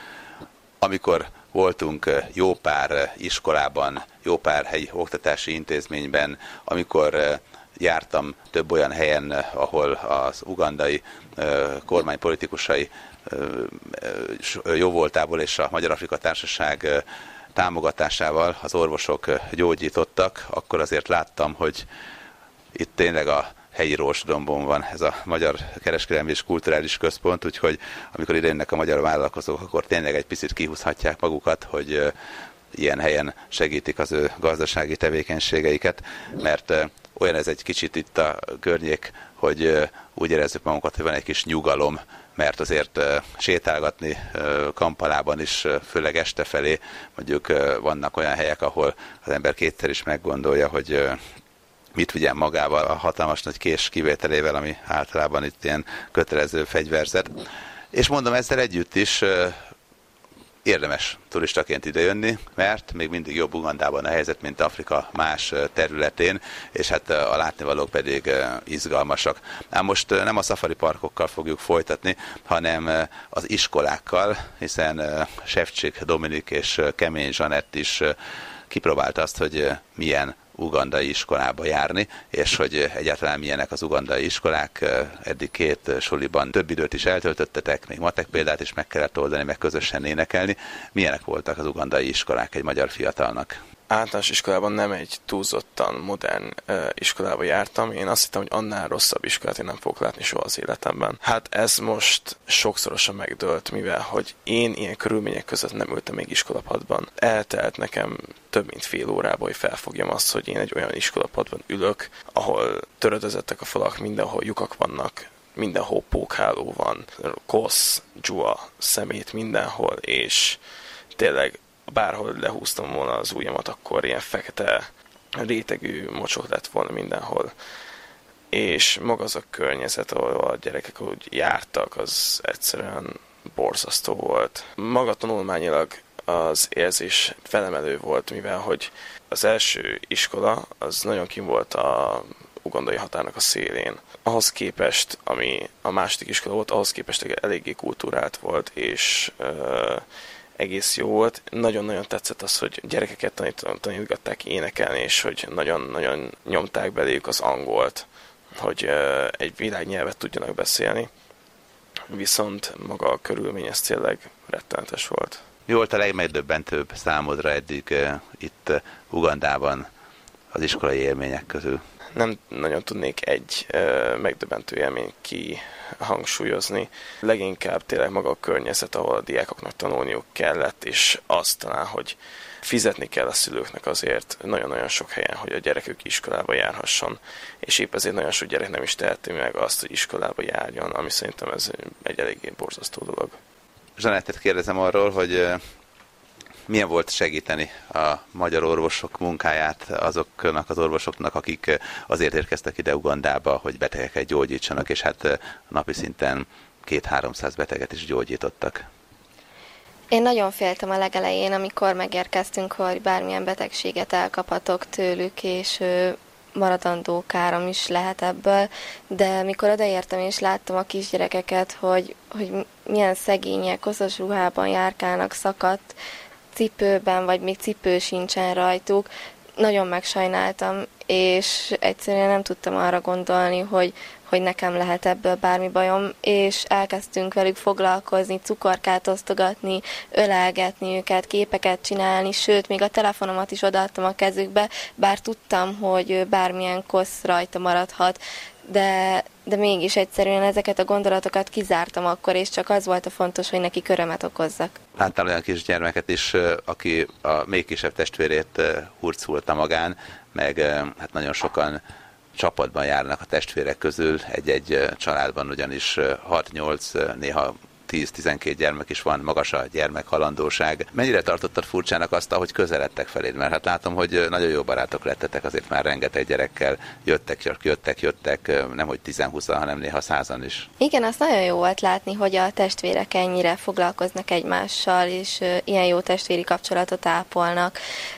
amikor voltunk jó pár iskolában, jó pár helyi oktatási intézményben, amikor jártam több olyan helyen, ahol az ugandai kormány politikusai jóvoltából és a Magyar Afrika Társaság támogatásával az orvosok gyógyítottak, akkor azért láttam, hogy itt tényleg a helyi Rózsadombon van ez a Magyar Kereskedelmi és Kulturális Központ, úgyhogy amikor ide jönnek a magyar vállalkozók, akkor tényleg egy picit kihúzhatják magukat, hogy ilyen helyen segítik az ő gazdasági tevékenységeiket, mert olyan ez egy kicsit itt a környék, hogy úgy érezzük magunkat, hogy van egy kis nyugalom, mert azért sétálgatni Kampalában is, főleg este felé, mondjuk vannak olyan helyek, ahol az ember kétszer is meggondolja, hogy mit vigyen magával a hatalmas nagy kés kivételével, ami általában itt ilyen kötelező fegyverzet. És mondom, ezzel együtt is érdemes turistaként idejönni, mert még mindig jobb Ugandában a helyzet, mint Afrika más területén, és hát a látnivalók pedig izgalmasak. Ám most nem a szafari parkokkal fogjuk folytatni, hanem az iskolákkal, hiszen Sefcsik Dominik és Kemény Zsanett is kipróbálta azt, hogy milyen ugandai iskolába járni, és hogy egyáltalán milyenek az ugandai iskolák. Eddig két suliban több időt is eltöltöttetek, még matek példát is meg kellett oldani, meg közösen énekelni. Milyenek voltak az ugandai iskolák egy magyar fiatalnak? általános iskolában nem egy túlzottan modern uh, iskolába jártam. Én azt hittem, hogy annál rosszabb iskolát én nem fogok látni soha az életemben. Hát ez most sokszorosan megdőlt, mivel hogy én ilyen körülmények között nem ültem még iskolapadban. Eltelt nekem több mint fél órába, hogy felfogjam azt, hogy én egy olyan iskolapadban ülök, ahol törödözettek a falak, mindenhol lyukak vannak, mindenhol pókháló van, kosz, dzsua, szemét mindenhol, és tényleg bárhol lehúztam volna az ujjamat, akkor ilyen fekete rétegű mocsok lett volna mindenhol. És maga az a környezet, ahol a gyerekek úgy jártak, az egyszerűen borzasztó volt. Maga tanulmányilag az érzés felemelő volt, mivel hogy az első iskola az nagyon kim volt a ugandai határnak a szélén. Ahhoz képest, ami a második iskola volt, ahhoz képest eléggé kultúrált volt, és uh, egész jó volt. Nagyon-nagyon tetszett az, hogy gyerekeket tanít, tanítgatták énekelni, és hogy nagyon-nagyon nyomták beléjük az angolt, hogy uh, egy világnyelvet tudjanak beszélni. Viszont maga a körülmény ez tényleg rettenetes volt. Mi volt a legmegdöbbentőbb számodra eddig uh, itt uh, Ugandában az iskolai élmények közül? Nem nagyon tudnék egy uh, megdöbbentő élményt kihangsúlyozni. Leginkább tényleg maga a környezet, ahol a diákoknak tanulniuk kellett, és azt talán, hogy fizetni kell a szülőknek azért nagyon-nagyon sok helyen, hogy a gyerekük iskolába járhasson, és épp ezért nagyon sok gyerek nem is teheti meg azt, hogy iskolába járjon, ami szerintem ez egy eléggé borzasztó dolog. Zsanettet kérdezem arról, hogy milyen volt segíteni a magyar orvosok munkáját azoknak az orvosoknak, akik azért érkeztek ide Ugandába, hogy betegeket gyógyítsanak, és hát napi szinten két-háromszáz beteget is gyógyítottak. Én nagyon féltem a legelején, amikor megérkeztünk, hogy bármilyen betegséget elkaphatok tőlük, és maradandó károm is lehet ebből, de mikor odaértem és láttam a kisgyerekeket, hogy, hogy milyen szegények, koszos ruhában járkálnak, szakadt cipőben, vagy még cipő sincsen rajtuk, nagyon megsajnáltam, és egyszerűen nem tudtam arra gondolni, hogy, hogy nekem lehet ebből bármi bajom, és elkezdtünk velük foglalkozni, cukorkát osztogatni, ölelgetni őket, képeket csinálni, sőt, még a telefonomat is odaadtam a kezükbe, bár tudtam, hogy bármilyen kosz rajta maradhat, de, de mégis egyszerűen ezeket a gondolatokat kizártam akkor, és csak az volt a fontos, hogy neki örömet okozzak. Láttál olyan kisgyermeket is, aki a még kisebb testvérét hurcolta magán, meg hát nagyon sokan csapatban járnak a testvérek közül, egy-egy családban ugyanis hat-nyolc, néha tíz-tizenkét gyermek is van, magas a gyermekhalandóság. Mennyire tartottad furcsának azt, ahogy közeledtek feléd? Mert hát látom, hogy nagyon jó barátok lettetek, azért már rengeteg gyerekkel jöttek, jöttek, jöttek, nemhogy tíz-húszan, hanem néha százan is. Igen, azt nagyon jó volt látni, hogy a testvérek ennyire foglalkoznak egymással, és ilyen jó testvéri kapcsolatot ápolnak.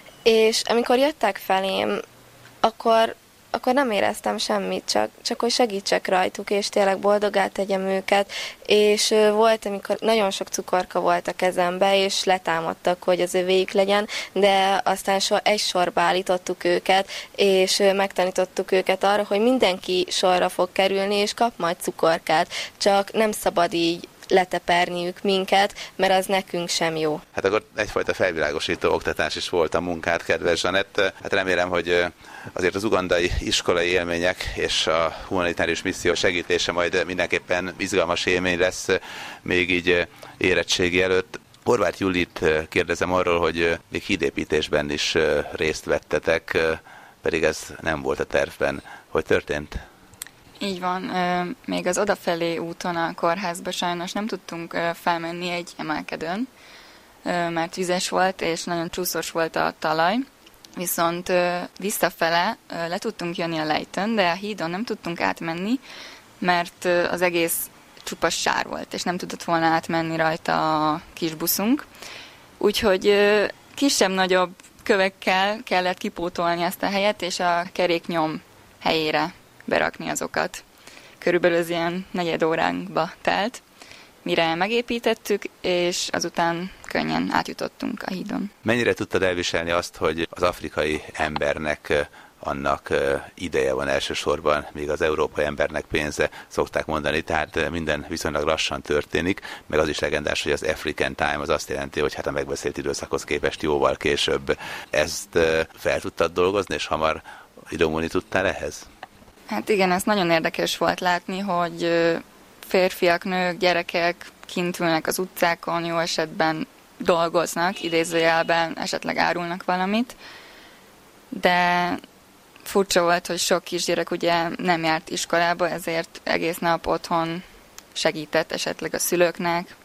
És amikor jöttek felém, akkor akkor nem éreztem semmit, csak, csak hogy segítsek rajtuk, és tényleg boldogát tegyem őket, és volt, amikor nagyon sok cukorka volt a kezembe, és letámadtak, hogy az övéik legyen, de aztán so, egy sorba állítottuk őket, és megtanítottuk őket arra, hogy mindenki sorra fog kerülni, és kap majd cukorkát, csak nem szabad így leteperniük minket, mert az nekünk sem jó. Hát akkor egyfajta felvilágosító oktatás is volt a munkát, kedves Zsanett. Hát remélem, hogy azért az ugandai iskolai élmények és a humanitárius misszió segítése majd mindenképpen izgalmas élmény lesz még így érettségi előtt. Horváth Julit kérdezem arról, hogy még hídépítésben is részt vettetek, pedig ez nem volt a tervben. Hogy történt? Így van, még az odafelé úton a kórházba sajnos nem tudtunk felmenni egy emelkedőn, mert vizes volt, és nagyon csúszós volt a talaj, viszont visszafele le tudtunk jönni a lejtőn, de a hídon nem tudtunk átmenni, mert az egész csupa sár volt, és nem tudott volna átmenni rajta a kis buszunk. Úgyhogy kisebb-nagyobb kövekkel kellett kipótolni ezt a helyet, és a keréknyom helyére berakni azokat. Körülbelül az ilyen negyed óránkba telt, mire megépítettük, és azután könnyen átjutottunk a hídon. Mennyire tudtad elviselni azt, hogy az afrikai embernek annak ideje van elsősorban, míg az európai embernek pénze, szokták mondani, tehát minden viszonylag lassan történik, meg az is legendás, hogy az African time az azt jelenti, hogy hát a megbeszélt időszakhoz képest jóval később. Ezt fel tudtad dolgozni, és hamar idomulni tudtál ehhez? Hát igen, ez nagyon érdekes volt látni, hogy férfiak, nők, gyerekek kint ülnek az utcákon, jó esetben dolgoznak, idézőjelben esetleg árulnak valamit, de furcsa volt, hogy sok kisgyerek ugye nem járt iskolába, ezért egész nap otthon segített esetleg a szülőknek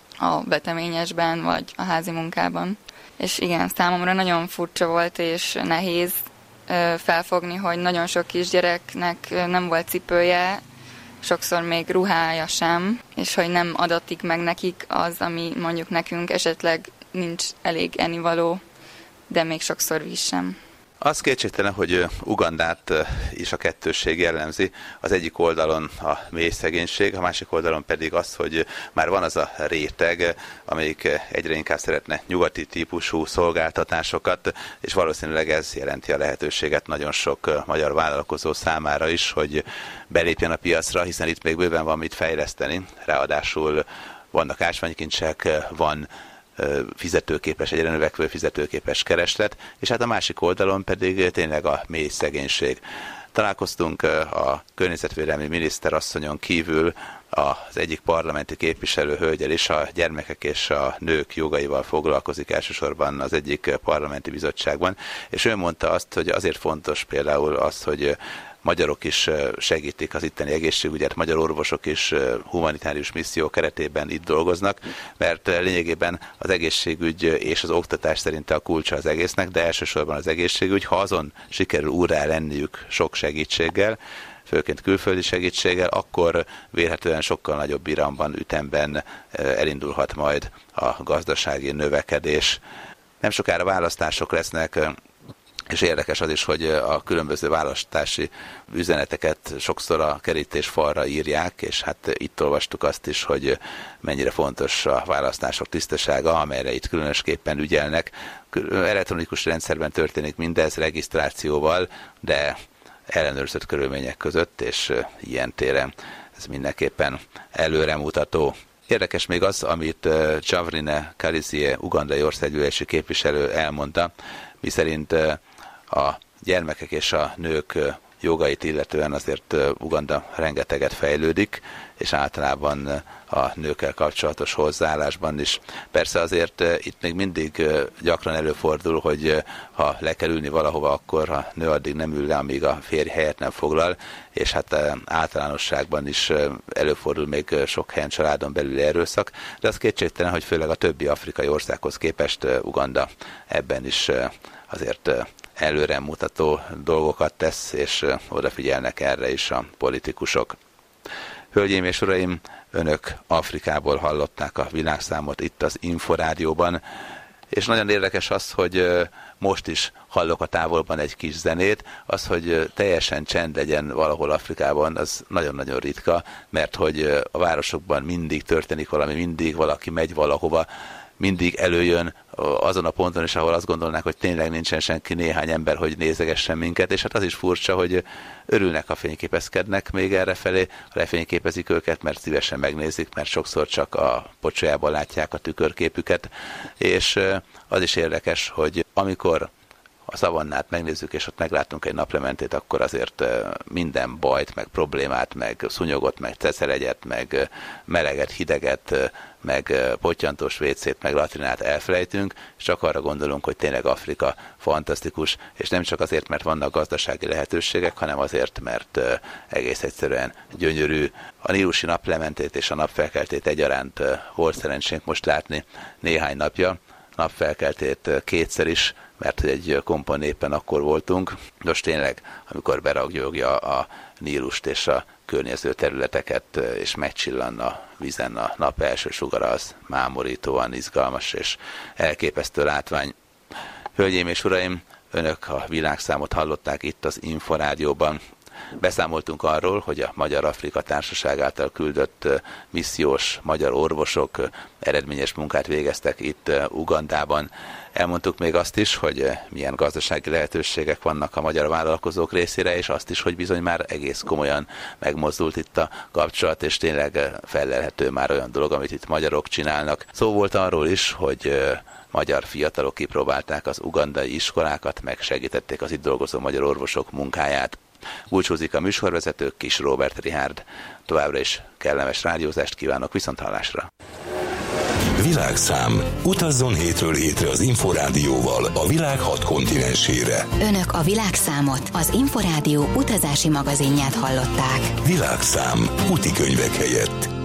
a veteményesben vagy a házi munkában. És igen, számomra nagyon furcsa volt és nehéz felfogni, hogy nagyon sok kisgyereknek nem volt cipője, sokszor még ruhája sem, és hogy nem adatik meg nekik az, ami mondjuk nekünk esetleg nincs elég ennivaló, de még sokszor víz sem. Az kétségtelen, hogy Ugandát is a kettősség jellemzi. Az egyik oldalon a mély szegénység, a másik oldalon pedig az, hogy már van az a réteg, amelyik egyre inkább szeretne nyugati típusú szolgáltatásokat, és valószínűleg ez jelenti a lehetőséget nagyon sok magyar vállalkozó számára is, hogy belépjen a piacra, hiszen itt még bőven van mit fejleszteni. Ráadásul vannak ásványkincsek, van fizetőképes, egyre növekvő fizetőképes kereslet, és hát a másik oldalon pedig tényleg a mély szegénység. Találkoztunk a környezetvédelmi miniszterasszonyon kívül az egyik parlamenti képviselő hölgyel is, a gyermekek és a nők jogaival foglalkozik elsősorban az egyik parlamenti bizottságban, és ő mondta azt, hogy azért fontos például az, hogy magyarok is segítik az itteni egészségügyet, magyar orvosok is humanitárius misszió keretében itt dolgoznak, mert lényegében az egészségügy és az oktatás szerinte a kulcsa az egésznek, de elsősorban az egészségügy, ha azon sikerül úrrá lenniük sok segítséggel, főként külföldi segítséggel, akkor vélhetően sokkal nagyobb iramban, ütemben elindulhat majd a gazdasági növekedés. Nem sokára választások lesznek, és érdekes az is, hogy a különböző választási üzeneteket sokszor a kerítésfalra írják, és hát itt olvastuk azt is, hogy mennyire fontos a választások tisztasága, amelyre itt különösképpen ügyelnek. Elektronikus rendszerben történik mindez regisztrációval, de ellenőrzött körülmények között, és ilyen téren ez mindenképpen előremutató. Érdekes még az, amit Javrine Kalizie, ugandai országgyűlési képviselő elmondta, miszerint a gyermekek és a nők jogait illetően azért Uganda rengeteget fejlődik, és általában a nőkkel kapcsolatos hozzáállásban is. Persze azért itt még mindig gyakran előfordul, hogy ha le kell ülni valahova, akkor a nő addig nem ül le, amíg a férj helyet nem foglal, és hát általánosságban is előfordul még sok helyen családon belüli erőszak, de az kétségtelen, hogy főleg a többi afrikai országhoz képest Uganda ebben is azért előremutató dolgokat tesz, és odafigyelnek erre is a politikusok. Hölgyeim és uraim, önök Afrikából hallották a világszámot itt az Inforádióban, és nagyon érdekes az, hogy most is hallok a távolban egy kis zenét, az, hogy teljesen csend legyen valahol Afrikában, az nagyon-nagyon ritka, mert hogy a városokban mindig történik valami, mindig valaki megy valahova, mindig előjön azon a ponton is, ahol azt gondolnák, hogy tényleg nincsen senki, néhány ember, hogy nézegessen minket, és hát az is furcsa, hogy örülnek, ha fényképezkednek még errefelé, ha lefényképezik őket, mert szívesen megnézik, mert sokszor csak a pocsolyában látják a tükörképüket, és az is érdekes, hogy amikor a szavannát megnézzük, és ott meglátunk egy naplementét, akkor azért minden bajt, meg problémát, meg szunyogot, meg ceceregyet, meg meleget, hideget, meg pottyantós vécét, meg latrinát elfelejtünk, és csak arra gondolunk, hogy tényleg Afrika fantasztikus, és nem csak azért, mert vannak gazdasági lehetőségek, hanem azért, mert egész egyszerűen gyönyörű. A nílusi naplementét és a napfelkeltét egyaránt volt szerencsénk most látni néhány napja, napfelkeltét kétszer is, mert egy kompon éppen akkor voltunk. Most tényleg, amikor beragyogja a Nílust és a környező területeket, és megcsillan a vízen a nap első sugara, az mámorítóan izgalmas és elképesztő látvány. Hölgyeim és uraim, önök a világszámot hallották itt az Inforádióban. beszámoltunk arról, hogy a Magyar Afrika Társaság által küldött missziós magyar orvosok eredményes munkát végeztek itt Ugandában. Elmondtuk még azt is, hogy milyen gazdasági lehetőségek vannak a magyar vállalkozók részére, és azt is, hogy bizony már egész komolyan megmozdult itt a kapcsolat, és tényleg fellelhető már olyan dolog, amit itt magyarok csinálnak. Szó volt arról is, hogy magyar fiatalok kipróbálták az ugandai iskolákat, meg segítették az itt dolgozó magyar orvosok munkáját. Búcsúzik a műsorvezető, Kis Róbert Richárd. Továbbra is kellemes rádiózást kívánok, viszonthallásra! Világszám. Utazzon hétről hétre az Inforádióval a világ hat kontinensére. Önök a Világszámot, az Inforádió utazási magazinját hallották. Világszám. Úti könyvek helyett.